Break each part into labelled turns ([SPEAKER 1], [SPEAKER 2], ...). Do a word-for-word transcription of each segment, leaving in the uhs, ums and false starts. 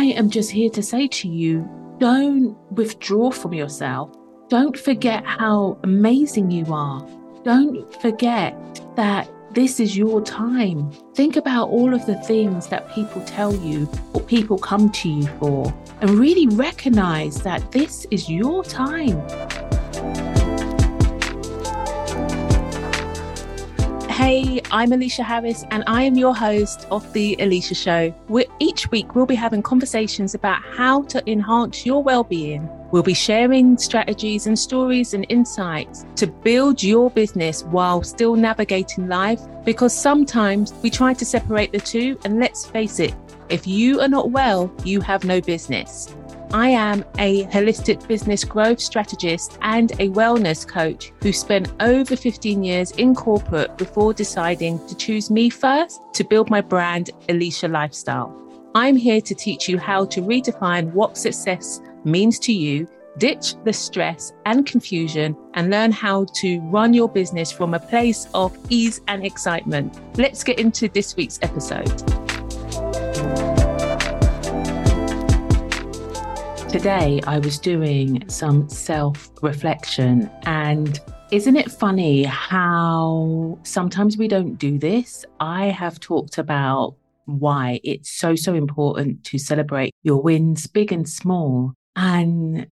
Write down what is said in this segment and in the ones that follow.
[SPEAKER 1] am just here to say to you, don't withdraw from yourself. Don't forget how amazing you are. Don't forget that this is your time. Think about all of the things that people tell you or people come to you for, and really recognize that this is your time. Hey, I'm Alicia Harris, and I am your host of The Alicia Show, where each week we'll be having conversations about how to enhance your well-being. We'll be sharing strategies and stories and insights to build your business while still navigating life, because sometimes we try to separate the two, and let's face it, if you are not well, you have no business. I am a holistic business growth strategist and a wellness coach who spent over fifteen years in corporate before deciding to choose me first to build my brand, Alicia Lifestyle. I'm here to teach you how to redefine what success means to you, ditch the stress and confusion, and learn how to run your business from a place of ease and excitement. Let's get into this week's episode. Today, I was doing some self-reflection, and isn't it funny how sometimes we don't do this? I have talked about why it's so, so important to celebrate your wins, big and small. And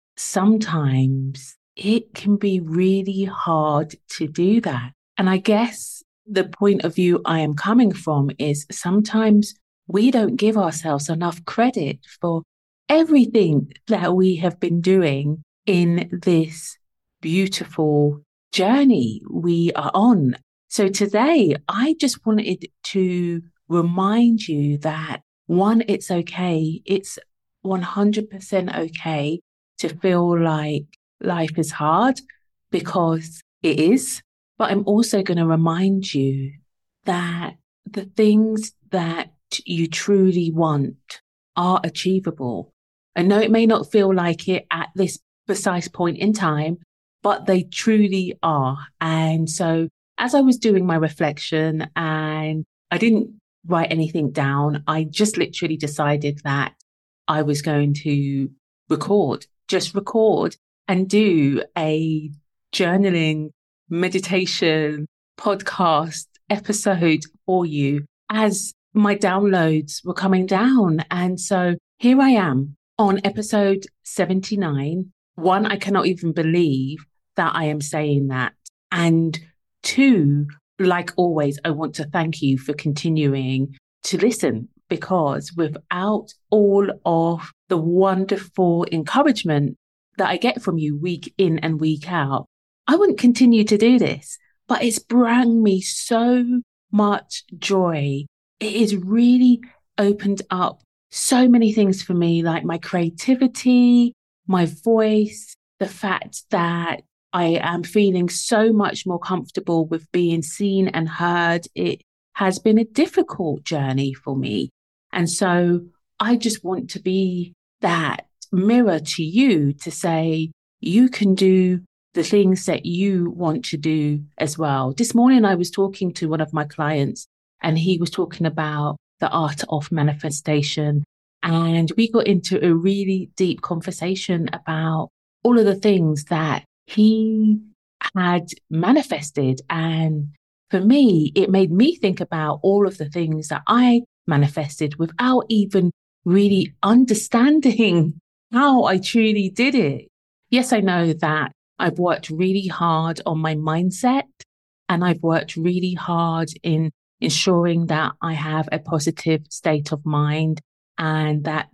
[SPEAKER 1] sometimes it can be really hard to do that. And I guess the point of view I am coming from is sometimes we don't give ourselves enough credit for everything that we have been doing in this beautiful journey we are on. So today, I just wanted to remind you that, one, it's okay. It's one hundred percent okay to feel like life is hard, because it is. But I'm also going to remind you that the things that you truly want are achievable. I know it may not feel like it at this precise point in time, but they truly are. And so as I was doing my reflection, and I didn't write anything down, I just literally decided that I was going to record, just record and do a journaling, meditation, podcast episode for you as my downloads were coming down. And so here I am on episode seventy-nine. One, I cannot even believe that I am saying that. And two, like always, I want to thank you for continuing to listen, because without all of the wonderful encouragement that I get from you week in and week out, I wouldn't continue to do this. But it's brought me so much joy. It has really opened up so many things for me, like my creativity, my voice, the fact that I am feeling so much more comfortable with being seen and heard. It has been a difficult journey for me. And so I just want to be that mirror to you to say, you can do the things that you want to do as well. This morning, I was talking to one of my clients, and he was talking about the art of manifestation. And we got into a really deep conversation about all of the things that he had manifested. And for me, it made me think about all of the things that I manifested without even really understanding how I truly did it. Yes, I know that I've worked really hard on my mindset, and I've worked really hard in ensuring that I have a positive state of mind, and that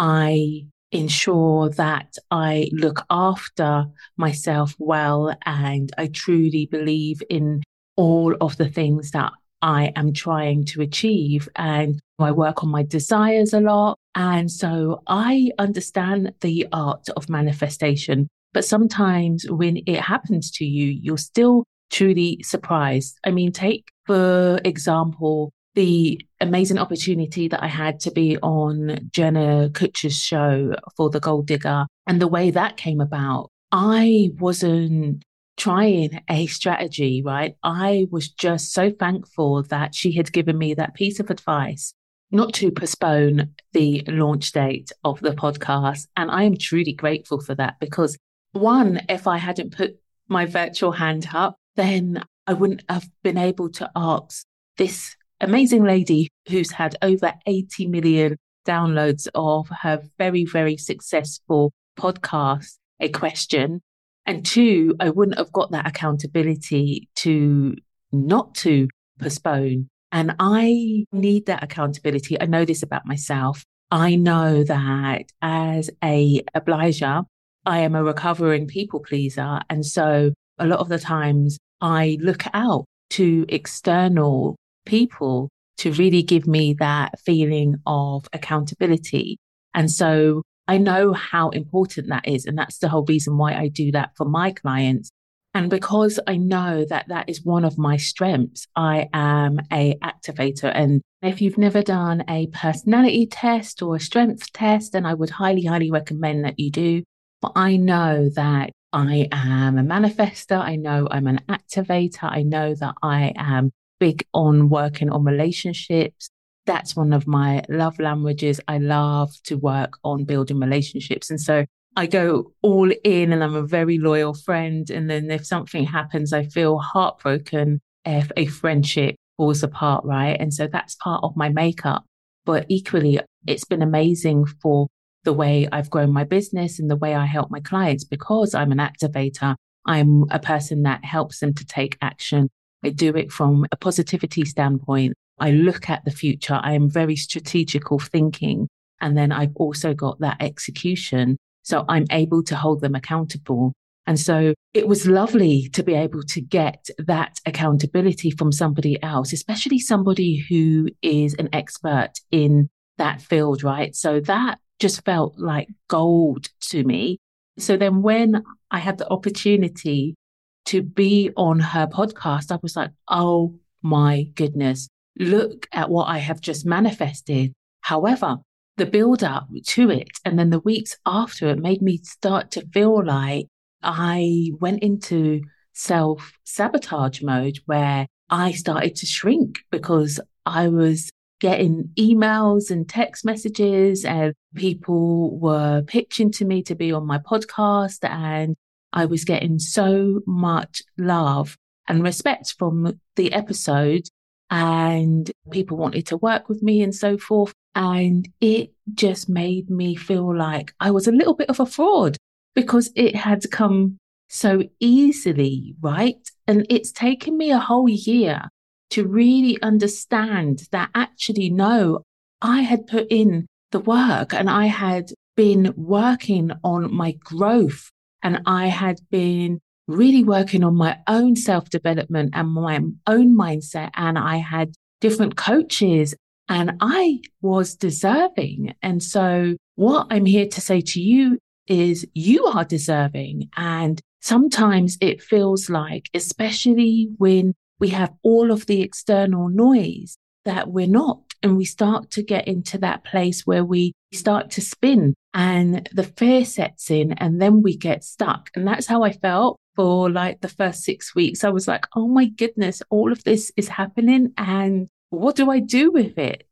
[SPEAKER 1] I ensure that I look after myself well. And I truly believe in all of the things that I am trying to achieve. And I work on my desires a lot. And so I understand the art of manifestation. But sometimes when it happens to you, you're still truly surprised. I mean, take, for example, the amazing opportunity that I had to be on Jenna Kutcher's show for The Gold Digger, and the way that came about. I wasn't trying a strategy, right? I was just so thankful that she had given me that piece of advice not to postpone the launch date of the podcast. And I am truly grateful for that because, one, if I hadn't put my virtual hand up, then I wouldn't have been able to ask this amazing lady who's had over eighty million downloads of her very, very successful podcast a question. And two, I wouldn't have got that accountability to not to postpone. And I need that accountability. I know this about myself. I know that as a obliger, I am a recovering people pleaser. And so a lot of the times I look out to external people to really give me that feeling of accountability. And so I know how important that is. And that's the whole reason why I do that for my clients. And because I know that that is one of my strengths, I am a activator. And if you've never done a personality test or a strength test, then I would highly, highly recommend that you do. But I know that I am a manifester. I know I'm an activator. I know that I am big on working on relationships. That's one of my love languages. I love to work on building relationships. And so I go all in and I'm a very loyal friend. And then if something happens, I feel heartbroken if a friendship falls apart, right? And so that's part of my makeup. But equally, it's been amazing for the way I've grown my business and the way I help my clients because I'm an activator. I'm a person that helps them to take action. I do it from a positivity standpoint. I look at the future. I am very strategical thinking. And then I've also got that execution. So I'm able to hold them accountable. And so it was lovely to be able to get that accountability from somebody else, especially somebody who is an expert in that field, right? So that just felt like gold to me. So then when I had the opportunity to be on her podcast, I was like, oh my goodness, look at what I have just manifested. However, the build up to it and then the weeks after it made me start to feel like I went into self sabotage mode where I started to shrink because I was getting emails and text messages and people were pitching to me to be on my podcast. And I was getting so much love and respect from the episode and people wanted to work with me and so forth. And it just made me feel like I was a little bit of a fraud because it had come so easily, right? And it's taken me a whole year to really understand that actually, no, I had put in the work and I had been working on my growth and I had been really working on my own self-development and my own mindset. And I had different coaches and I was deserving. And so what I'm here to say to you is you are deserving. And sometimes it feels like, especially when we have all of the external noise, that we're not. And we start to get into that place where we start to spin and the fear sets in and then we get stuck. And that's how I felt for like the first six weeks. I was like, oh my goodness, all of this is happening. And what do I do with it?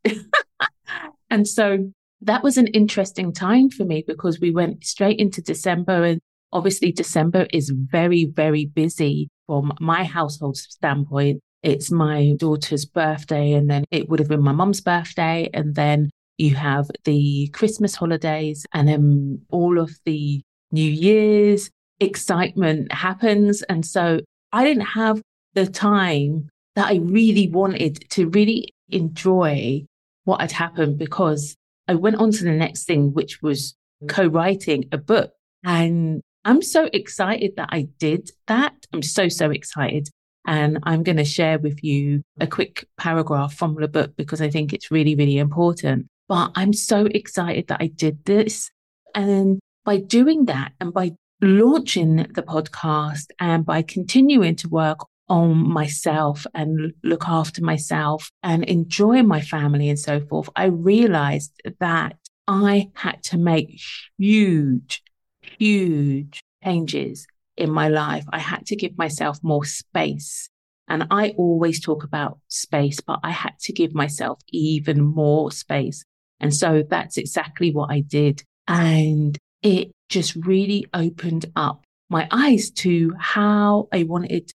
[SPEAKER 1] And so that was an interesting time for me because we went straight into December. And obviously December is very, very busy from my household standpoint. It's my daughter's birthday and then it would have been my mum's birthday. And then you have the Christmas holidays and then all of the New Year's excitement happens. And so I didn't have the time that I really wanted to really enjoy what had happened because I went on to the next thing, which was co-writing a book. And I'm so excited that I did that. I'm so, so excited. And I'm going to share with you a quick paragraph from the book because I think it's really, really important. But I'm so excited that I did this. And by doing that and by launching the podcast and by continuing to work on myself and look after myself and enjoy my family and so forth, I realized that I had to make huge, huge changes in my life. I had to give myself more space And I always talk about space, but I had to give myself even more space. And so that's exactly what I did. And it just really opened up my eyes to how I wanted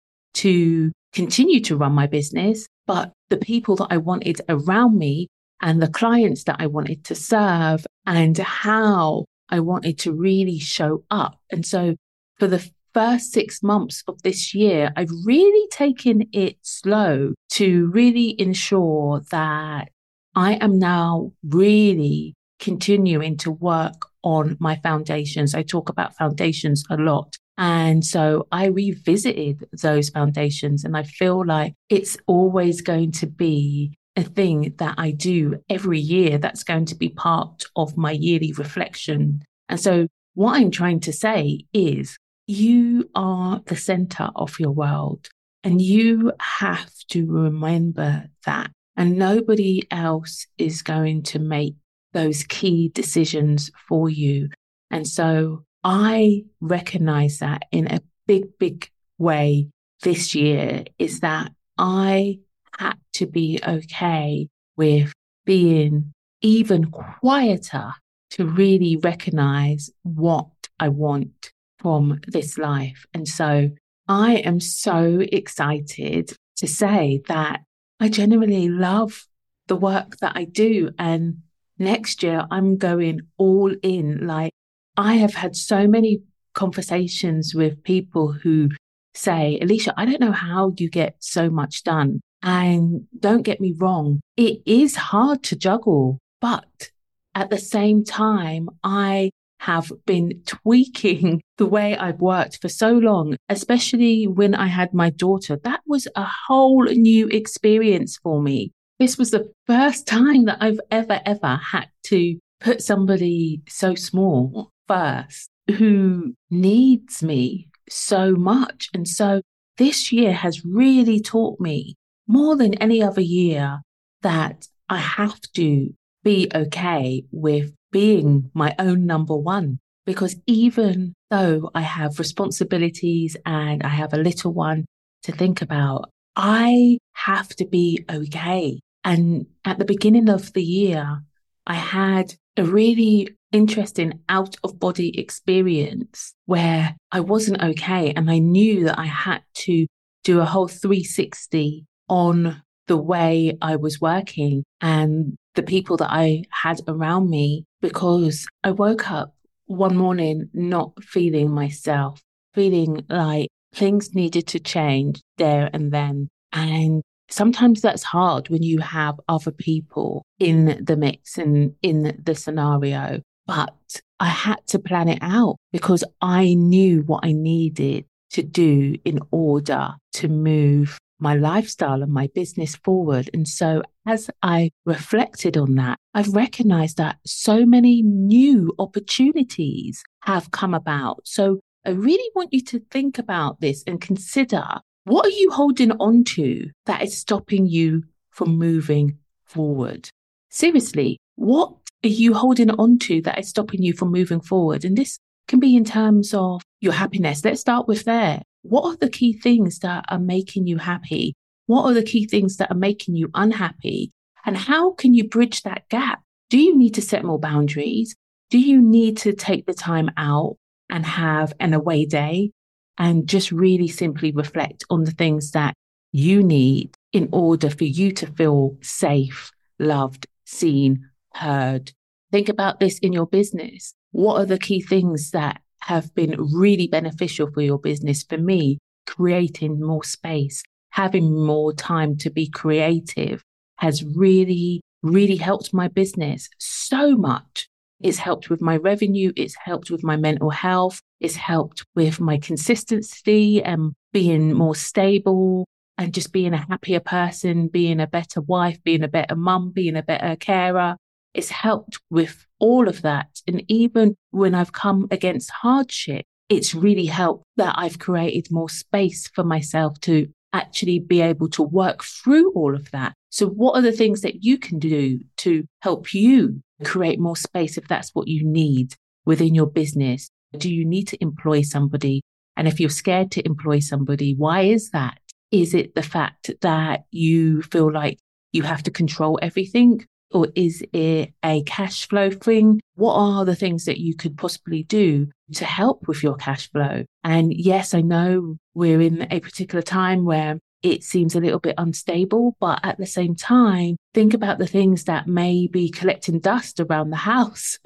[SPEAKER 1] to continue to run my business, but the people that I wanted around me and the clients that I wanted to serve and how I wanted to really show up. And so for the first six months of this year, I've really taken it slow to really ensure that I am now really continuing to work on my foundations. I talk about foundations a lot. And so I revisited those foundations, and I feel like it's always going to be a thing that I do every year that's going to be part of my yearly reflection. And so what I'm trying to say is you are the center of your world, and you have to remember that. And nobody else is going to make those key decisions for you. And so I recognize that in a big, big way this year is that I had to be okay with being even quieter to really recognize what I want from this life. And so I am so excited to say that I genuinely love the work that I do. And next year, I'm going all in. Like, I have had so many conversations with people who say, Alicia, I don't know how you get so much done. And don't get me wrong, it is hard to juggle. But at the same time, I have been tweaking the way I've worked for so long, especially when I had my daughter. That was a whole new experience for me. This was the first time that I've ever, ever had to put somebody so small first who needs me so much. And so this year has really taught me more than any other year that I have to be okay with being my own number one. Because even though I have responsibilities and I have a little one to think about, I have to be okay. And at the beginning of the year, I had a really interesting out of body experience where I wasn't okay. And I knew that I had to do a whole three sixty on the way I was working and the people that I had around me, because I woke up one morning not feeling myself, feeling like things needed to change there and then. And sometimes that's hard when you have other people in the mix and in the scenario. But I had to plan it out because I knew what I needed to do in order to move my lifestyle and my business forward. And so as I reflected on that, I've recognized that so many new opportunities have come about. So I really want you to think about this and consider, what are you holding on to that is stopping you from moving forward? Seriously, what are you holding on to that is stopping you from moving forward? And this can be in terms of your happiness. Let's start with there. What are the key things that are making you happy? What are the key things that are making you unhappy? And how can you bridge that gap? Do you need to set more boundaries? Do you need to take the time out and have an away day and just really simply reflect on the things that you need in order for you to feel safe, loved, seen, heard? Think about this in your business. What are the key things that have been really beneficial for your business? For me, creating more space, having more time to be creative has really, really helped my business so much. It's helped with my revenue. It's helped with my mental health. It's helped with my consistency and being more stable and just being a happier person, being a better wife, being a better mum, being a better carer. It's helped with all of that. And even when I've come against hardship, it's really helped that I've created more space for myself to actually be able to work through all of that. So what are the things that you can do to help you create more space if that's what you need within your business? Do you need to employ somebody? And if you're scared to employ somebody, why is that? Is it the fact that you feel like you have to control everything? Or is it a cash flow thing? What are the things that you could possibly do to help with your cash flow? And yes, I know we're in a particular time where it seems a little bit unstable, but at the same time, think about the things that may be collecting dust around the house.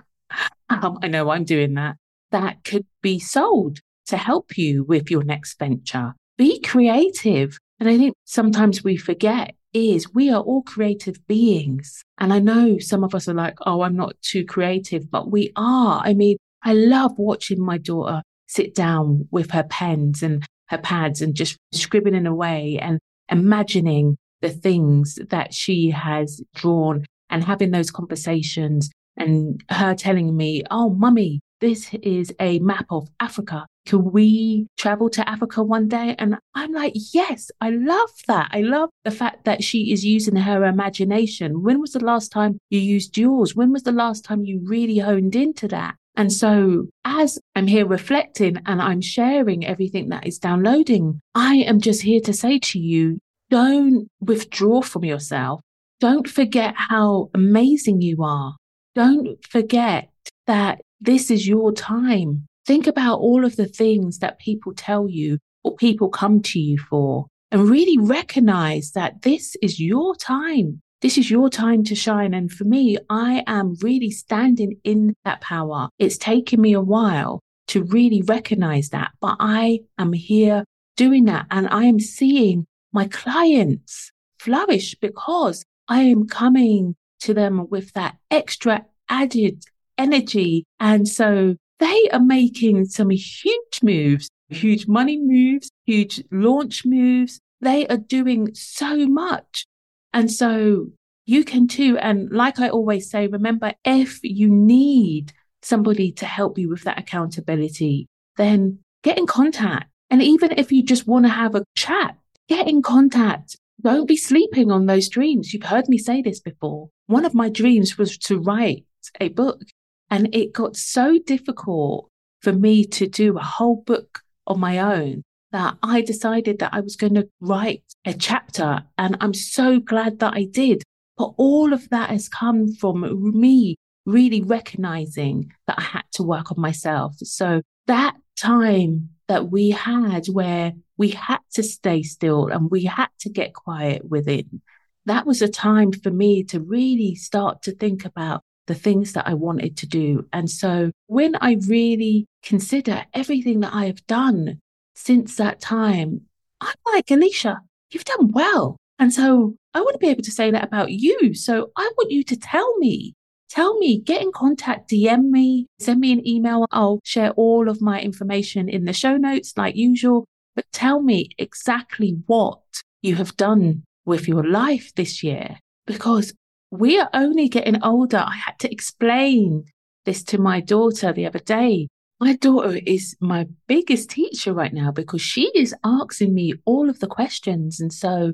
[SPEAKER 1] um, I know I'm doing that. That could be sold to help you with your next venture. Be creative. And I think sometimes we forget is we are all creative beings. And I know some of us are like, oh, I'm not too creative, but we are. I mean, I love watching my daughter sit down with her pens and her pads and just scribbling away and imagining the things that she has drawn and having those conversations and her telling me, oh, mummy, this is a map of Africa. Can we travel to Africa one day? And I'm like, yes, I love that. I love the fact that she is using her imagination. When was the last time you used yours? When was the last time you really honed into that? And so as I'm here reflecting and I'm sharing everything that is downloading, I am just here to say to you, don't withdraw from yourself. Don't forget how amazing you are. Don't forget that this is your time. Think about all of the things that people tell you or people come to you for, and really recognize that this is your time. This is your time to shine. And for me, I am really standing in that power. It's taken me a while to really recognize that, but I am here doing that. And I am seeing my clients flourish because I am coming to them with that extra added energy. And so they are making some huge moves, huge money moves, huge launch moves. They are doing so much. And so you can too. And like I always say, remember, if you need somebody to help you with that accountability, then get in contact. And even if you just want to have a chat, get in contact. Don't be sleeping on those dreams. You've heard me say this before. One of my dreams was to write a book. And it got so difficult for me to do a whole book on my own that I decided that I was going to write a chapter. And I'm so glad that I did. But all of that has come from me really recognizing that I had to work on myself. So that time that we had where we had to stay still and we had to get quiet within, that was a time for me to really start to think about the things that I wanted to do. And so when I really consider everything that I have done since that time, I'm like, Alicia, you've done well. And so I want to be able to say that about you. So I want you to tell me, tell me, get in contact, D M me, send me an email. I'll share all of my information in the show notes like usual, but tell me exactly what you have done with your life this year, because we are only getting older. I had to explain this to my daughter the other day. My daughter is my biggest teacher right now because she is asking me all of the questions. And so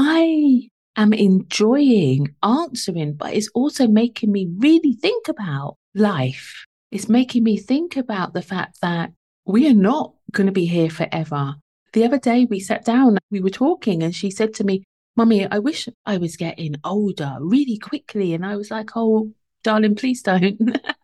[SPEAKER 1] I am enjoying answering, but it's also making me really think about life. It's making me think about the fact that we are not going to be here forever. The other day we sat down, we were talking, and she said to me, Mummy, I wish I was getting older really quickly. And I was like, oh, darling, please don't.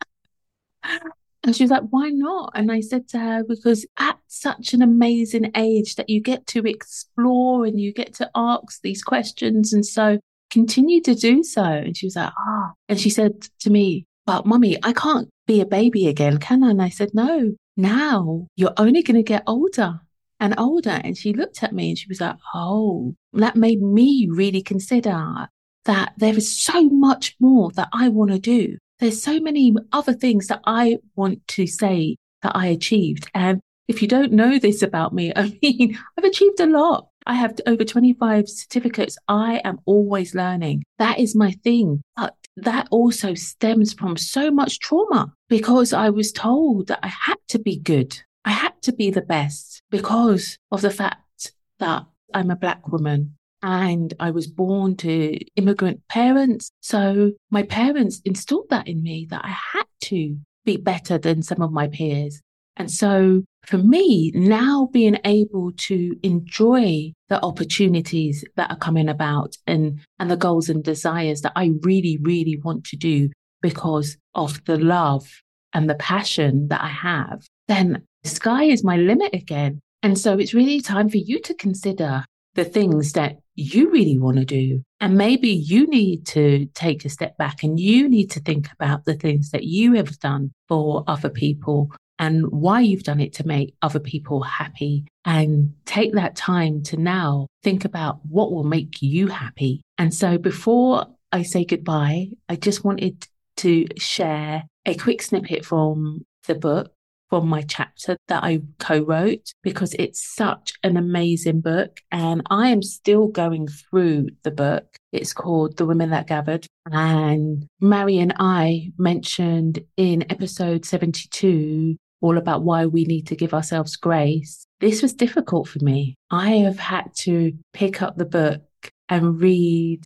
[SPEAKER 1] And she was like, why not? And I said to her, because at such an amazing age that you get to explore and you get to ask these questions. And so continue to do so. And she was like, ah. Oh. And she said to me, but Mummy, I can't be a baby again, can I? And I said, no, now you're only going to get older and older. And she looked at me and she was like, oh, that made me really consider that there is so much more that I want to do. There's so many other things that I want to say that I achieved. And if you don't know this about me, I mean, I've achieved a lot. I have over twenty-five certificates. I am always learning. That is my thing. But that also stems from so much trauma because I was told that I had to be good. I had to be the best because of the fact that I'm a Black woman and I was born to immigrant parents. So my parents instilled that in me, that I had to be better than some of my peers. And so for me, now being able to enjoy the opportunities that are coming about and, and the goals and desires that I really, really want to do because of the love and the passion that I have, then the sky is my limit again. And so it's really time for you to consider the things that you really want to do. And maybe you need to take a step back and you need to think about the things that you have done for other people and why you've done it to make other people happy, and take that time to now think about what will make you happy. And so before I say goodbye, I just wanted to share a quick snippet from the book, from my chapter that I co-wrote, because it's such an amazing book and I am still going through the book. It's called The Women That Gathered, and Mary and I mentioned in episode seventy-two all about why we need to give ourselves grace. This was difficult for me. I have had to pick up the book and read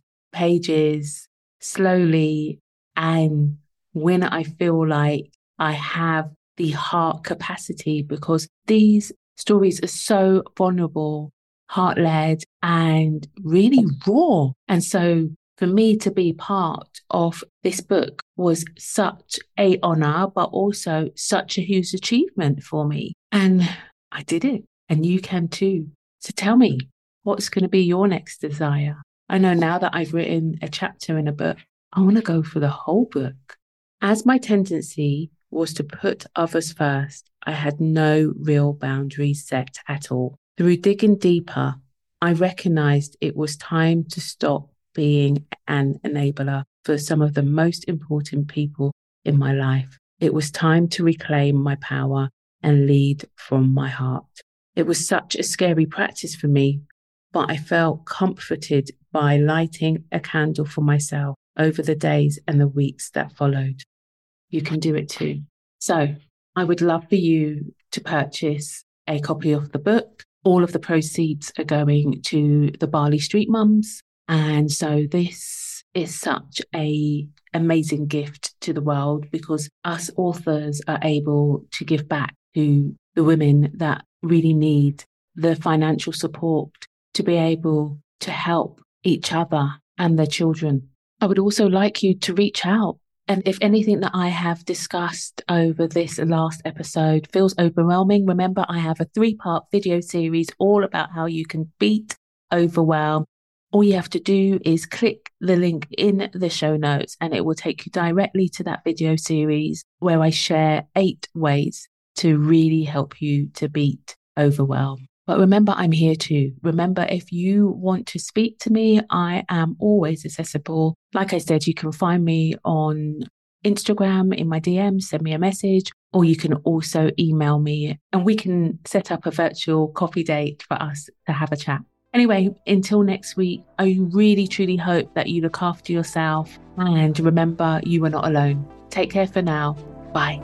[SPEAKER 1] pages slowly, and when I feel like I have the heart capacity, because these stories are so vulnerable, heart-led, and really raw. And so for me to be part of this book was such a honor, but also such a huge achievement for me. And I did it, and you can too. So tell me, what's going to be your next desire? I know now that I've written a chapter in a book, I want to go for the whole book. As my tendency was to put others first, I had no real boundaries set at all. Through digging deeper, I recognized it was time to stop being an enabler for some of the most important people in my life. It was time to reclaim my power and lead from my heart. It was such a scary practice for me, but I felt comforted by lighting a candle for myself over the days and the weeks that followed. You can do it too. So I would love for you to purchase a copy of the book. All of the proceeds are going to the Bali Street Mums. And so this is such a amazing gift to the world, because us authors are able to give back to the women that really need the financial support to be able to help each other and their children. I would also like you to reach out. And if anything that I have discussed over this last episode feels overwhelming, remember I have a three-part video series all about how you can beat overwhelm. All you have to do is click the link in the show notes and it will take you directly to that video series where I share eight ways to really help you to beat overwhelm. But remember, I'm here too. Remember, if you want to speak to me, I am always accessible. Like I said, you can find me on Instagram in my D Ms, send me a message, or you can also email me and we can set up a virtual coffee date for us to have a chat. Anyway, until next week, I really, truly hope that you look after yourself and remember you are not alone. Take care for now. Bye.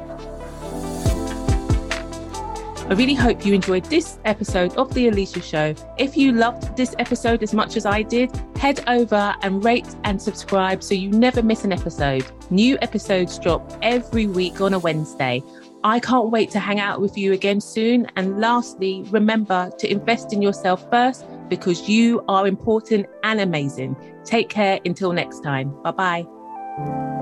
[SPEAKER 1] I really hope you enjoyed this episode of The Alicia Show. If you loved this episode as much as I did, head over and rate and subscribe so you never miss an episode. New episodes drop every week on a Wednesday. I can't wait to hang out with you again soon. And lastly, remember to invest in yourself first, because you are important and amazing. Take care until next time. Bye-bye.